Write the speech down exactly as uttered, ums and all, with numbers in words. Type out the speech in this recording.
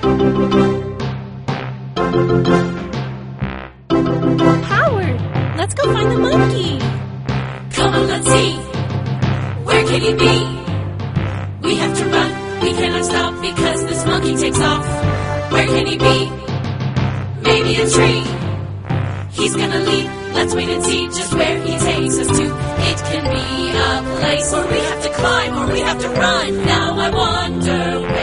Howard, let's go find the monkey. Come on, let's see. Where can he be? We have to run, we cannot stop because this monkey takes off. Where can he be? Maybe a tree. He's gonna leap, let's wait and see just where he takes us to. It can be a place where we have to climb or we have to run. Now I wonder where